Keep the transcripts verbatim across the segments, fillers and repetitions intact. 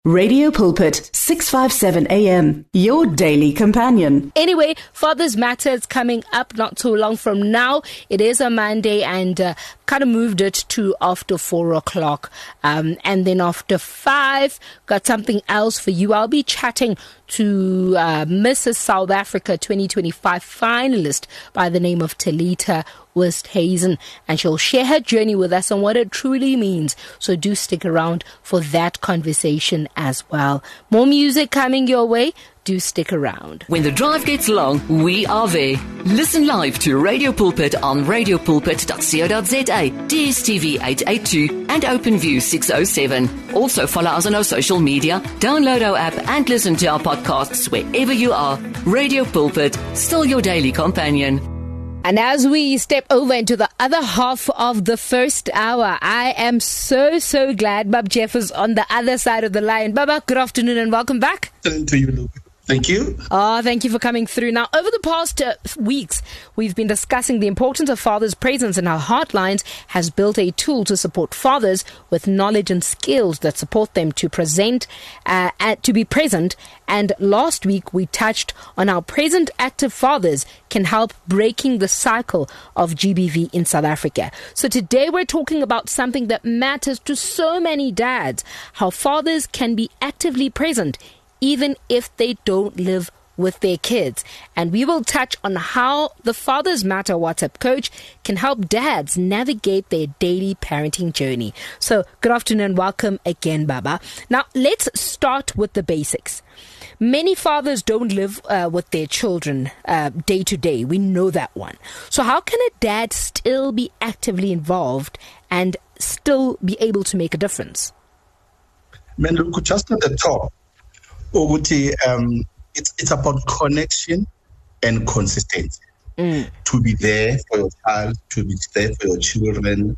Radio Pulpit, six fifty-seven A M, your daily companion. Anyway, Father's Matter is coming up not too long from now. It is a Monday and uh, kind of moved it to after four o'clock. Um, and then after five, got something else for you. I'll be chatting to uh, Missus South Africa twenty twenty-five finalist by the name of Talita Westhuizen, and she'll share her journey with us and what it truly means. So do stick around for that conversation as well. More music coming your way. Do stick around. When the drive gets long, we are there. Listen live to Radio Pulpit on radio pulpit dot co dot za, D S T V eight eighty-two and OpenView six oh seven. Also follow us on our social media, download our app and listen to our podcasts wherever you are. Radio Pulpit, still your daily companion. And as we step over into the other half of the first hour, I am so, so glad Baba Jeff is on the other side of the line. Baba, good afternoon and welcome back. To you, Luke. Thank you. Oh, thank you for coming through. Now, over the past uh, weeks, we've been discussing the importance of fathers' presence, and our Heartlines has built a tool to support fathers with knowledge and skills that support them to present, uh, at, to be present. And last week, we touched on how present active fathers can help breaking the cycle of G B V in South Africa. So today, we're talking about something that matters to so many dads, how fathers can be actively present even if they don't live with their kids. And we will touch on how the Father's Matter WhatsApp coach can help dads navigate their daily parenting journey. So good afternoon and welcome again, Baba. Now, let's start with the basics. Many fathers don't live uh, with their children uh, day to day. We know that one. So how can a dad still be actively involved and still be able to make a difference? Man, look, just at the top, Oguti, um, it's it's about connection and consistency. Mm. To be there for your child, to be there for your children.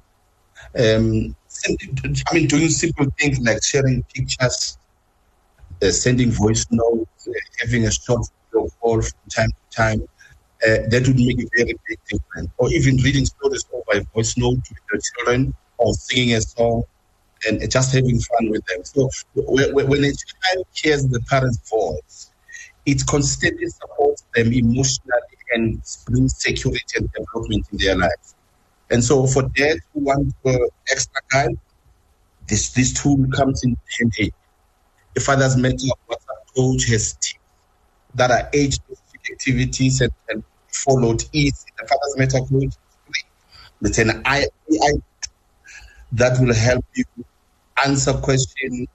Um, I mean, doing simple things like sharing pictures, uh, sending voice notes, uh, having a short video call from time to time. Uh, that would make a very big difference. Or even reading stories by voice note to your children, or singing a song, and just having fun with them. So when a child hears the parent's voice, it constantly supports them emotionally and brings security and development in their lives. And so for dads who want uh, extra time, this, this tool comes in handy. The Father's Mental WhatsApp coach has tips that are age-specific activities and, and followed easy. The Father's Mental coach is free. It's an A I that will help you answer question.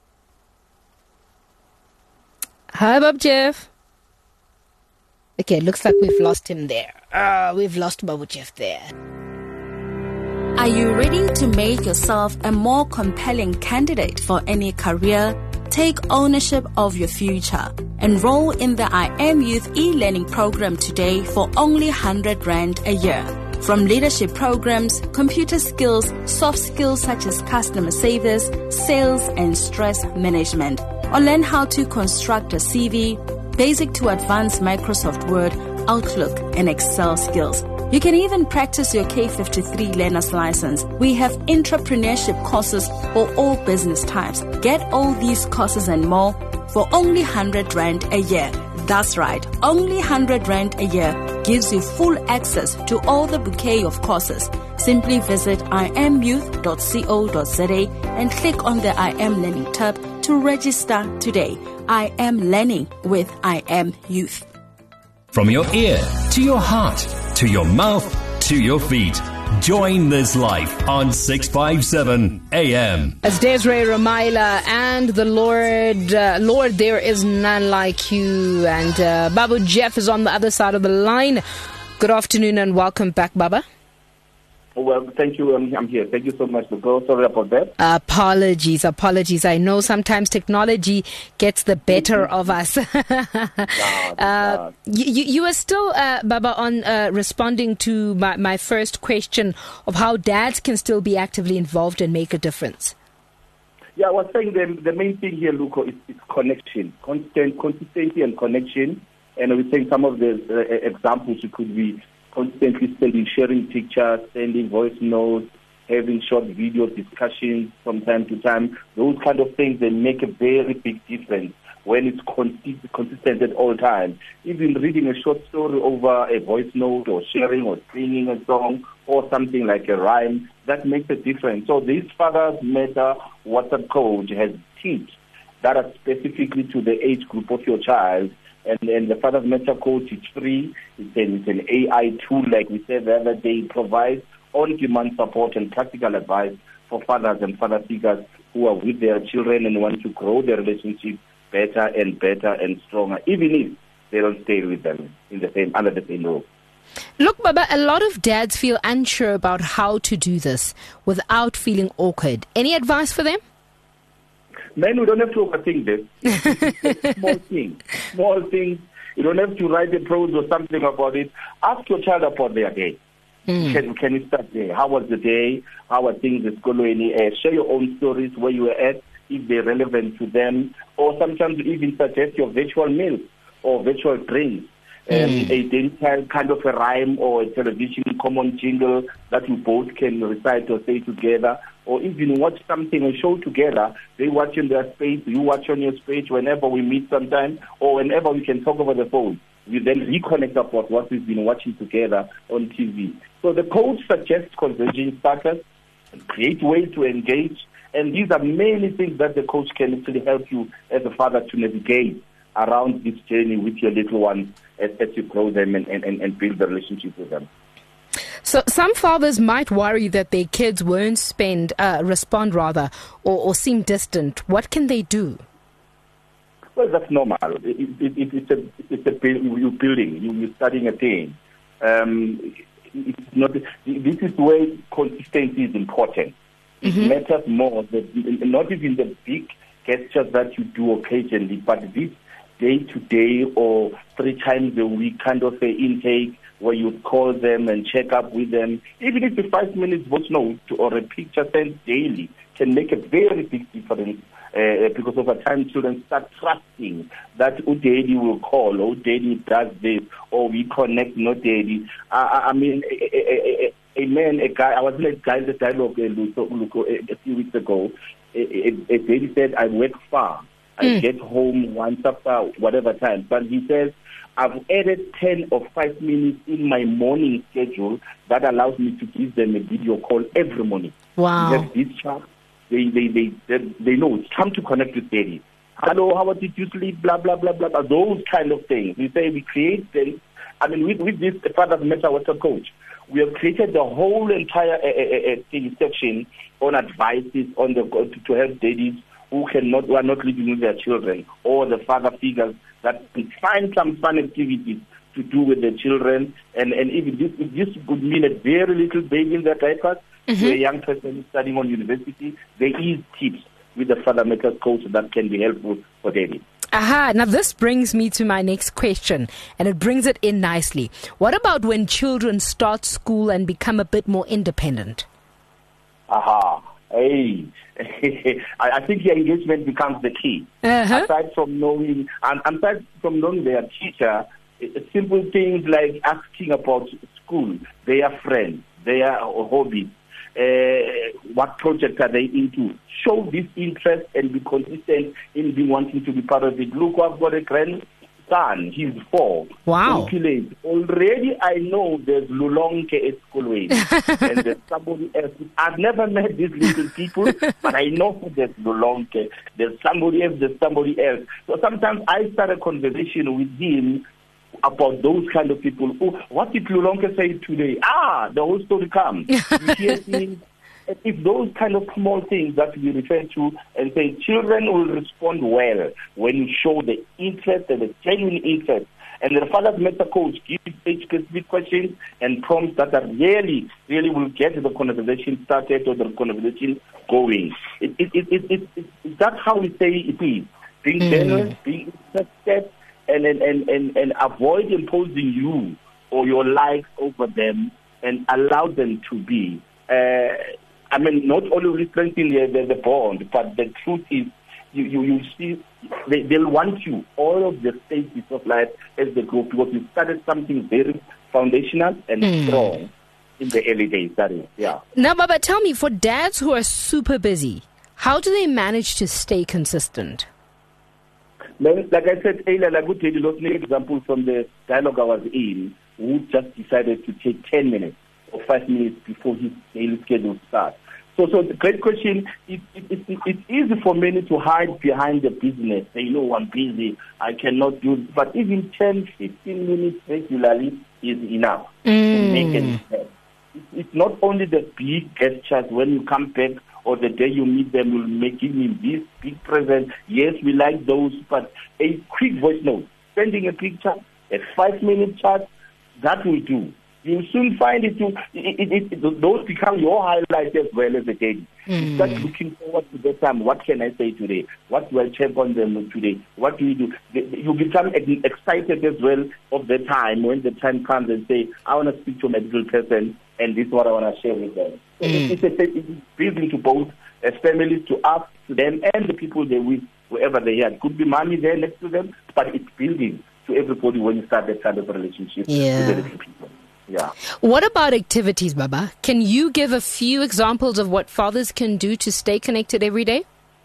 Hi, Bob Jeff. Okay, looks like we've lost him there. Uh, we've lost Bob Jeff there. Are you ready to make yourself a more compelling candidate for any career? Take ownership of your future. Enroll in the I Am Youth e-learning program today for only one hundred rand a year. From leadership programs, computer skills, soft skills such as customer service, sales, and stress management. Or learn how to construct a C V, basic to advanced Microsoft Word, Outlook, and Excel skills. You can even practice your K fifty-three learner's license. We have entrepreneurship courses for all business types. Get all these courses and more for only one hundred rand a year. That's right, only one hundred rand a year gives you full access to all the bouquet of courses. Simply visit i am youth dot co dot za and click on the I Am Learning tab to register today. I Am Learning with I Am Youth. From your ear to your heart to your mouth to your feet. Join this life on six fifty-seven A M. As Desiree Ramaila and the Lord, uh, Lord, there is none like you. And uh, Baba Jeff is on the other side of the line. Good afternoon and welcome back, Baba. Well, thank you. Um, I'm here. Thank you so much, girl. Sorry about that. Apologies, apologies. I know sometimes technology gets the better of us. uh, you, you are still, uh, Baba, on uh, responding to my, my first question of how dads can still be actively involved and make a difference. Yeah, I was saying the, the main thing here, Luco, is, is connection, constant consistency and connection. And I was saying some of the uh, examples you could be constantly sending, sharing pictures, sending voice notes, having short video discussions from time to time. Those kind of things, they make a very big difference when it's consist- consistent at all times. Even reading a short story over a voice note or sharing or singing a song or something like a rhyme, that makes a difference. So this Fathers Matter WhatsApp coach has tips that are specifically to the age group of your child. And, and the Fathers Matter coach is free. It's an, it's an A I tool, like we said the other day. It provides on-demand support and practical advice for fathers and father figures who are with their children and want to grow their relationship better and better and stronger, even if they don't stay with them in the same under the same roof. Look, Baba, a lot of dads feel unsure about how to do this without feeling awkward. Any advice for them? Men, we don't have to overthink this. Small things. Small things. You don't have to write a prose or something about it. Ask your child about their day. Mm. Can, can you start there? How was the day? How are things at school? Uh, share your own stories, where you were at, if they're relevant to them. Or sometimes even suggest your virtual meals or virtual drinks. Um, mm. A daily kind of a rhyme or a television common jingle that you both can recite or say together, or even watch something, a show together. They watch in their space, you watch on your space whenever we meet sometime, or whenever we can talk over the phone. We then reconnect about what we've been watching together on T V. So the coach suggests conversation starters, create ways to engage, and these are many things that the coach can actually help you as a father to navigate around this journey with your little ones as, as you grow them and, and, and build the relationship with them. So some fathers might worry that their kids won't spend, uh, respond rather, or, or seem distant. What can they do? Well, that's normal. It, it, it, it's a it's a you're building. You're studying a thing. Um, it's not. This is where consistency is important. Mm-hmm. It matters more that not even the big gestures that you do occasionally, but this day to day or three times a week kind of a intake where you call them and check up with them. Even if the five minutes voice note or a picture sent daily can make a very big difference. Uh, because over time, children start trusting that oh, daddy will call, oh, daddy does this, or we connect, no daddy. I, I mean, a, a, a, a man, a guy, I was in a guy's dialogue a, a few weeks ago. A, a, a daddy said, I work far. I mm. get home once after whatever time. But he says, I've added ten or five minutes in my morning schedule that allows me to give them a video call every morning. Wow. They have this chat. They, they, they, they, they know it's time to connect with daddy. Hello, how did you sleep? Blah, blah, blah, blah, blah. Those kind of things. We say we create them. I mean, with, with this Fathers Matter WhatsApp coach, we have created the whole entire uh, uh, uh, thing section on advices on the to, to help daddies who cannot, who are not living with their children, or the father figures that can find some fun activities to do with their children. And, and even this, this would mean a very little baby in their diapers. Mm-hmm. To a young person studying on university, there is tips with the Fathers Matter coach that can be helpful for daddy. Aha, now this brings me to my next question, and it brings it in nicely. What about when children start school and become a bit more independent? Aha, hey, I think your engagement becomes the key. Uh-huh. Aside from knowing, and aside from knowing their teacher, simple things like asking about school, their friends, their hobbies. Uh, what projects are they into? Show this interest and be consistent in being wanting to be part of it. Look, I've got a grandson. He's four. Wow. Already I know there's Lulonke at Schoolway. And there's somebody else. I've never met these little people, but I know there's Lulonke. There's somebody else, there's somebody else. So sometimes I start a conversation with him about those kind of people. Oh, what did Lulonke say today? Ah, the whole story comes. You hear things. If those kind of small things that we refer to and say children will respond well when you show the interest and the genuine interest. And the Fathers Matter coach gives age-specific questions and prompts that are really, really will get the conversation started or the conversation going. It, it, it, it, it, it, that's how we say it is. Being mm. generous, being interested, And, and, and, and avoid imposing you or your likes over them and allow them to be. Uh, I mean, not only will strengthen the, the, the bond, but the truth is you, you, you see, they, they'll want you all of the stages of life as they grow, because you started something very foundational and mm. strong. in the early days, that is, yeah. Now, Baba, tell me, for dads who are super busy, how do they manage to stay consistent? Like I said earlier, I would take an example from the dialogue I was in, who just decided to take ten minutes or five minutes before his daily schedule starts. So, so the great question, it, it, it, it's easy for many to hide behind the business. They know I'm busy, I cannot do it. But even ten, fifteen minutes regularly is enough mm. to make an impact. It's not only the big gestures when you come back or the day you meet them will make you this big present. Yes, we like those, but a quick voice note, sending a picture, a five-minute chat, that will do. You'll soon find it, to, it, it, it, those become your highlights as well as a day. Mm. Start looking forward to the time. What can I say today? What do I check on them today? What do you do? You become excited as well of the time when the time comes and say, I want to speak to a medical person and this is what I want to share with them. So mm. it's, a, it's building to both as families, to us, to them, and the people they with, wherever they are. It could be mommy there next to them, but it's building to everybody when you start that kind of relationship yeah. with the little people. Yeah. What about activities, Baba? Can you give a few examples of what fathers can do to stay connected every day?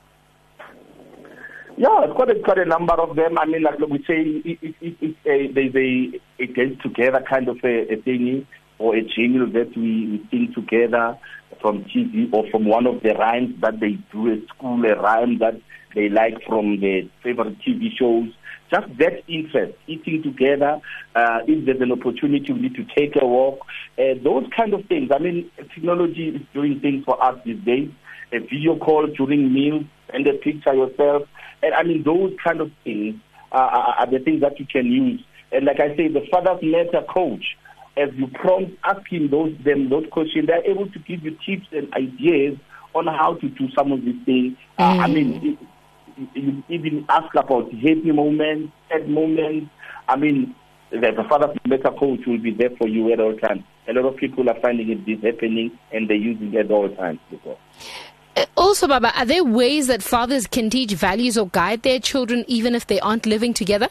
Yeah, it's quite a, quite a number of them. I mean, like we say, it, it, it, it, a, there's a, a get together kind of a, a thing, or a jingle that we, we sing together from T V or from one of the rhymes that they do at school, a rhyme that they like from their favorite T V shows. Just that interest, eating together, uh, if there's an opportunity, we need to take a walk, uh, those kind of things. I mean, technology is doing things for us these days. A video call during meals, and a picture yourself. And I mean, those kind of things uh, are, are the things that you can use. And like I say, the Father's Letter coach, as you prompt, ask him those, them, those questions, they're able to give you tips and ideas on how to do some of these things. Mm. Uh, I mean, it, you even ask about happy moments, sad moments. I mean, the, the Father's Letter coach will be there for you at all times. A lot of people are finding it this happening and they're using it at all times. Before. Also, Baba, are there ways that fathers can teach values or guide their children even if they aren't living together?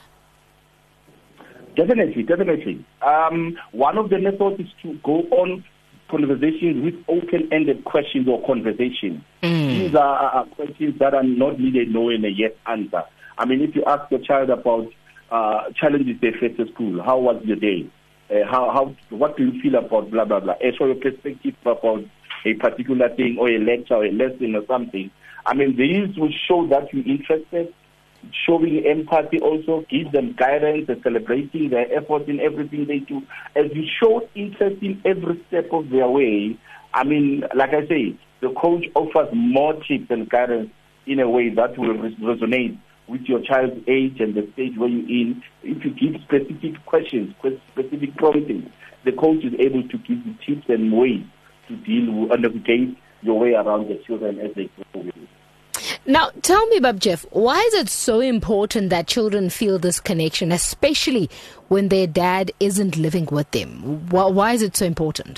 Definitely, definitely. Um, one of the methods is to go on conversations with open-ended questions or conversations. Mm. These are, are questions that are not needed knowing a yes answer. I mean, if you ask your child about uh, challenges they face at school, how was your day? Uh, how, how, what do you feel about blah, blah, blah? And show your perspective about a particular thing or a lecture or a lesson or something. I mean, these will show that you're interested, showing empathy also, give them guidance and celebrating their efforts in everything they do. As you show interest in every step of their way, I mean, like I say, the coach offers more tips and guidance in a way that will res- resonate with your child's age and the stage where you're in. If you give specific questions, specific promptings, the coach is able to give you tips and ways to deal with and navigate your way around the children as they grow with you. Now, tell me, Bab Jeff, why is it so important that children feel this connection, especially when their dad isn't living with them? Why, why is it so important?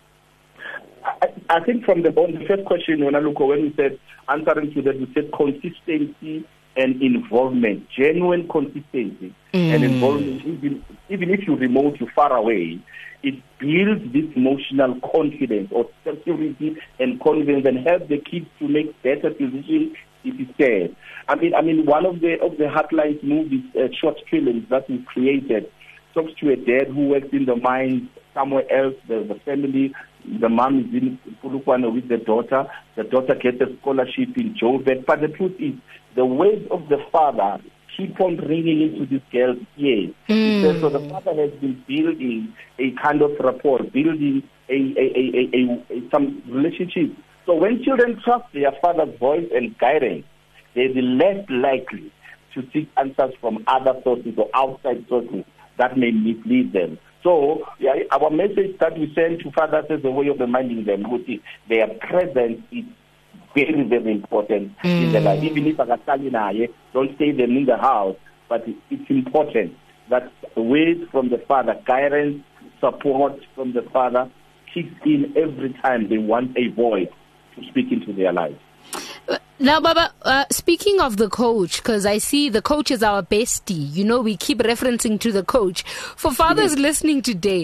I, I think from the, on the first question, when I look, when we said, answering to that, we said consistency and involvement, genuine consistency mm. and involvement. Even, even if you're remote, you're far away, it builds this emotional confidence or security and confidence and helps the kids to make better decisions if it's there. I mean, I mean, one of the of the Heartlines movies, uh, short films that we created, talks to a dad who works in the mines somewhere else. The, the family, the mom is in Polokwane with the daughter. The daughter gets a scholarship in Joburg. But the truth is, the words of the father keep on ringing into this girl's ears. Mm. So the father has been building a kind of rapport, building a, a, a, a, a some relationship. So when children trust their father's voice and guidance, they'll be less likely to seek answers from other sources or outside sources that may mislead them. So yeah, our message that we send to fathers is a way of reminding them that their presence is very, very important mm. in their life. Even if I don't stay them in the house, but it's important that words from the father, guidance, support from the father kicks in every time they want a voice to speak into their lives. Now, Baba, uh, speaking of the coach, because I see the coach is our bestie. You know, we keep referencing to the coach. For fathers mm-hmm. listening today,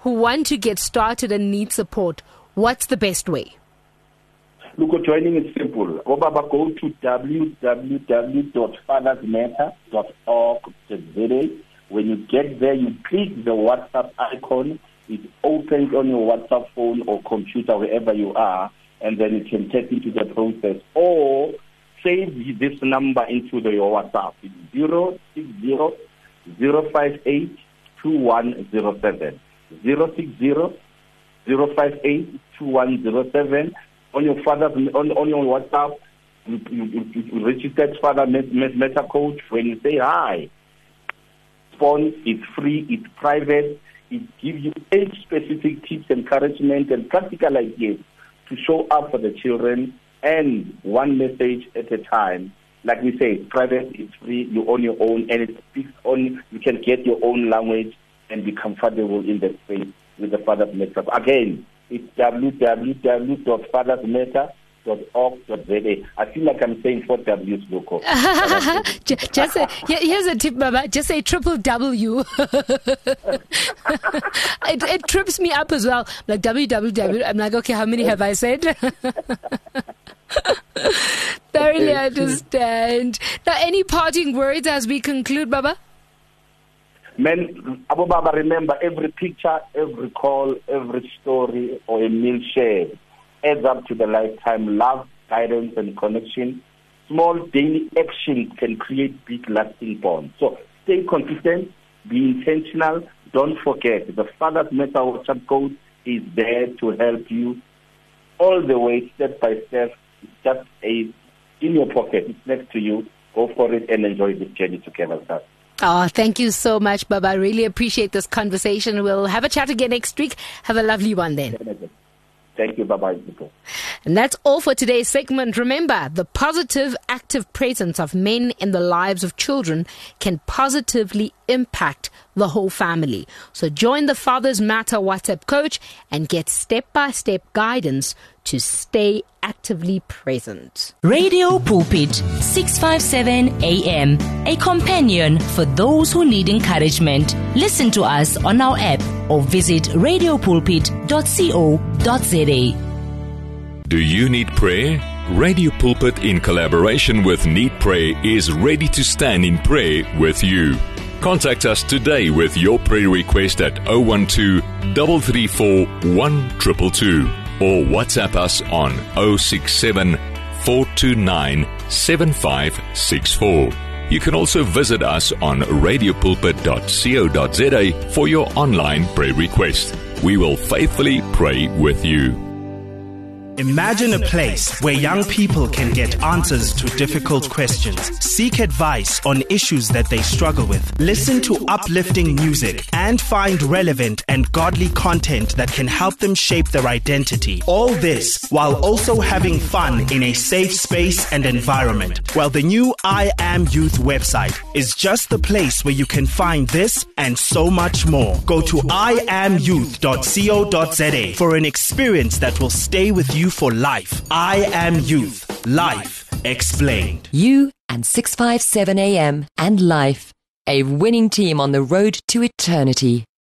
who want to get started and need support, what's the best way? Look, joining is simple. Obaba, go to w w w dot fathers matter dot org dot z a. When you get there, you click the WhatsApp icon. It opens on your WhatsApp phone or computer, wherever you are, and then you can tap into the process. Or save this number into the, your WhatsApp. It's zero six zero zero five eight two one zero seven. zero six zero zero five eight two one zero seven. On your father, on, on your WhatsApp, you, you, you, you register Father Meta Coach. When you say hi, response, it's free, it's private. It gives you age-specific tips, encouragement, and practical ideas to show up for the children, and one message at a time. Like we say, it's private, it's free, you own your own, and it speaks on. You can get your own language and be comfortable in that space with the Fathers Matter. Again, it's w w w dot fathers matter dot org dot z a. I feel like I'm saying four W's, Loco. just, just say, here's a tip, Baba. Just say triple W. it, it trips me up as well. Like W W W. I'm like, okay, how many have I said? Thoroughly understand. Now, any parting words as we conclude, Baba? Man, Abu Baba, remember, every picture, every call, every story, or a meal shared adds up to the lifetime love, guidance, and connection. Small daily actions can create big, lasting bonds. So stay consistent, be intentional. Don't forget, the Fathers Matter WhatsApp code is there to help you all the way, step by step. It's just a in your pocket. It's next to you. Go for it and enjoy this journey together, sir. Oh, thank you so much, Baba. I really appreciate this conversation. We'll have a chat again next week. Have a lovely one then. Thank you. Bye-bye. And that's all for today's segment. Remember, the positive, active presence of men in the lives of children can positively impact the whole family. So join the Fathers Matter WhatsApp coach and get step-by-step guidance to stay actively present. Radio Pulpit, six fifty-seven A M, a companion for those who need encouragement. Listen to us on our app or visit radio pulpit dot co dot z a. Do you need prayer? Radio Pulpit, in collaboration with Need Prayer, is ready to stand in prayer with you. Contact us today with your prayer request at zero one two, three three four, one two two two or WhatsApp us on zero six seven, four two nine, seven five six four. You can also visit us on radio pulpit dot co dot z a for your online prayer request. We will faithfully pray with you. Imagine a place where young people can get answers to difficult questions, seek advice on issues that they struggle with, listen to uplifting music, and find relevant and godly content that can help them shape their identity. All this while also having fun in a safe space and environment. Well, the new I Am Youth website is just the place where you can find this and so much more. Go to i am youth dot co dot z a for an experience that will stay with you for life. I Am Youth. Life explained. You and six fifty-seven A M and Life, a winning team on the road to eternity.